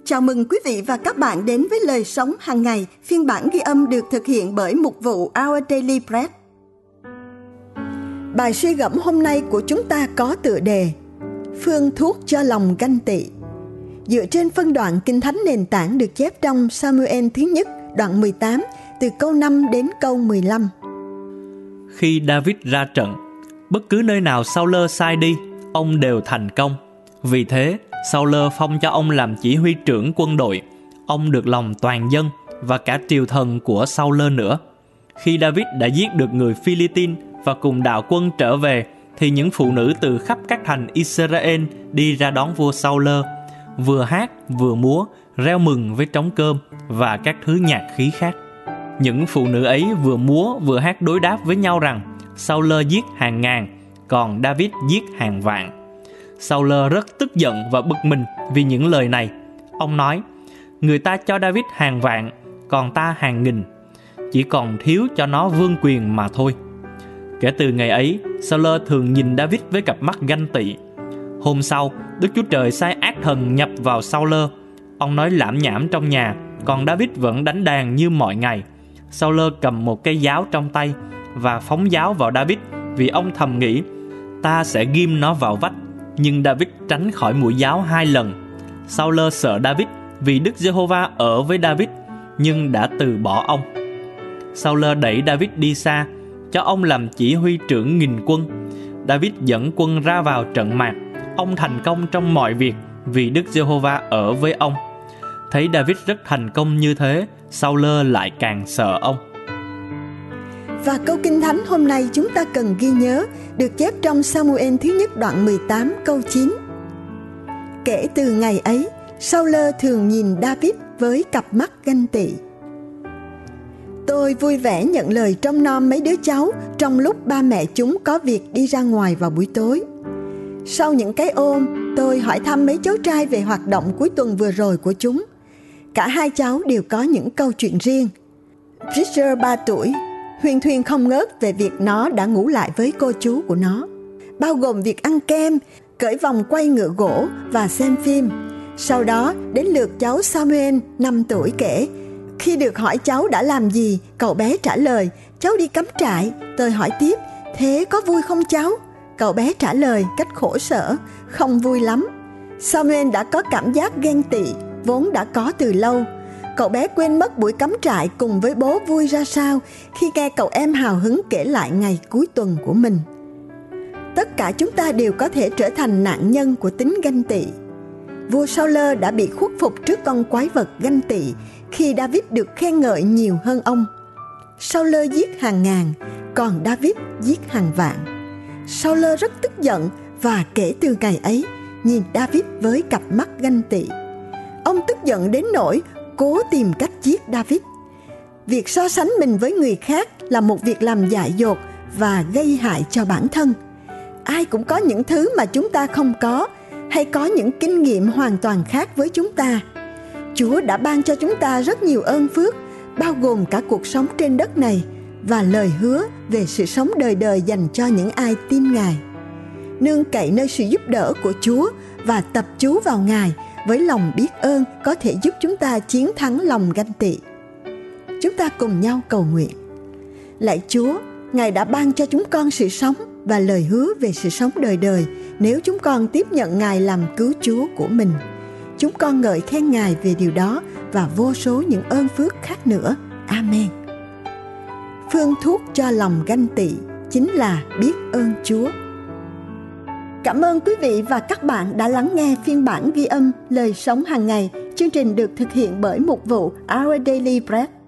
Chào mừng quý vị và các bạn đến với Lời Sống Hàng Ngày, phiên bản ghi âm được thực hiện bởi mục vụ Our Daily Bread. Bài suy gẫm hôm nay của chúng ta có tựa đề Phương thuốc cho lòng ganh tị. Dựa trên phân đoạn Kinh Thánh nền tảng được chép trong Sa-mu-el thứ nhất, đoạn 18, từ câu 5 đến câu 15. Khi David ra trận, bất cứ nơi nào Sau-lơ sai đi, ông đều thành công. Vì thế, Sau-lơ phong cho ông làm chỉ huy trưởng quân đội. Ông được lòng toàn dân và cả triều thần của Sau-lơ nữa. Khi David đã giết được người Phi-li-tin và cùng đạo quân trở về, thì những phụ nữ từ khắp các thành Israel đi ra đón vua Sau-lơ, vừa hát vừa múa, reo mừng với trống cơm và các thứ nhạc khí khác. Những phụ nữ ấy vừa múa vừa hát đối đáp với nhau rằng Sau-lơ giết hàng ngàn, còn David giết hàng vạn. Sau-lơ rất tức giận và bực mình vì những lời này. Ông nói, người ta cho David hàng vạn, còn ta hàng nghìn, chỉ còn thiếu cho nó vương quyền mà thôi. Kể từ ngày ấy, Sau-lơ thường nhìn David với cặp mắt ganh tị. Hôm sau, Đức Chúa Trời sai ác thần nhập vào Sau-lơ. Ông nói lảm nhảm trong nhà, còn David vẫn đánh đàn như mọi ngày. Sau-lơ cầm một cây giáo trong tay và phóng giáo vào David, vì ông thầm nghĩ, ta sẽ ghim nó vào vách. Nhưng David tránh khỏi mũi giáo 2 lần. Sau-lơ sợ David vì Đức Giê-hô-va ở với David, nhưng đã từ bỏ ông. Sau-lơ đẩy David đi xa, cho ông làm chỉ huy trưởng 1000 quân. David dẫn quân ra vào trận mạc. Ông thành công trong mọi việc vì Đức Giê-hô-va ở với ông. Thấy David rất thành công như thế, Sau-lơ lại càng sợ ông. Và câu Kinh Thánh hôm nay chúng ta cần ghi nhớ được chép trong Sa-mu-el thứ nhất đoạn 18 câu 9. Kể từ ngày ấy, Sau-lơ thường nhìn David với cặp mắt ganh tị. Tôi vui vẻ nhận lời trông nom mấy đứa cháu trong lúc ba mẹ chúng có việc đi ra ngoài vào buổi tối. Sau những cái ôm, tôi hỏi thăm mấy cháu trai về hoạt động cuối tuần vừa rồi của chúng. Cả hai cháu đều có những câu chuyện riêng. Bridger 3 tuổi, huyên thuyên không ngớt về việc nó đã ngủ lại với cô chú của nó, bao gồm việc ăn kem, cởi vòng quay ngựa gỗ và xem phim. Sau đó đến lượt cháu Samuel 5 tuổi kể, khi được hỏi cháu đã làm gì, cậu bé trả lời, cháu đi cắm trại. Tôi hỏi tiếp, thế có vui không cháu? Cậu bé trả lời cách khổ sở, không vui lắm. Samuel đã có cảm giác ghen tị, vốn đã có từ lâu. Cậu bé quên mất buổi cắm trại cùng với bố vui ra sao khi nghe cậu em hào hứng kể lại ngày cuối tuần của mình. Tất cả chúng ta đều có thể trở thành nạn nhân của tính ganh tị. Vua Sau-lơ đã bị khuất phục trước con quái vật ganh tị khi David được khen ngợi nhiều hơn ông. Sau-lơ giết hàng ngàn, còn David giết hàng vạn. Sau-lơ rất tức giận và kể từ ngày ấy nhìn David với cặp mắt ganh tị. Ông tức giận đến nỗi cố tìm cách giết David. Việc so sánh mình với người khác là một việc làm dại dột và gây hại cho bản thân. Ai cũng có những thứ mà chúng ta không có, hay có những kinh nghiệm hoàn toàn khác với chúng ta. Chúa đã ban cho chúng ta rất nhiều ơn phước, bao gồm cả cuộc sống trên đất này và lời hứa về sự sống đời đời dành cho những ai tin Ngài. Nương cậy nơi sự giúp đỡ của Chúa và tập trú vào Ngài với lòng biết ơn có thể giúp chúng ta chiến thắng lòng ganh tị. Chúng ta cùng nhau cầu nguyện. Lạy Chúa, Ngài đã ban cho chúng con sự sống và lời hứa về sự sống đời đời nếu chúng con tiếp nhận Ngài làm cứu Chúa của mình. Chúng con ngợi khen Ngài về điều đó và vô số những ơn phước khác nữa. Amen. Phương thuốc cho lòng ganh tị chính là biết ơn Chúa. Cảm ơn quý vị và các bạn đã lắng nghe phiên bản ghi âm Lời Sống Hàng Ngày. Chương trình được thực hiện bởi mục vụ Our Daily Bread.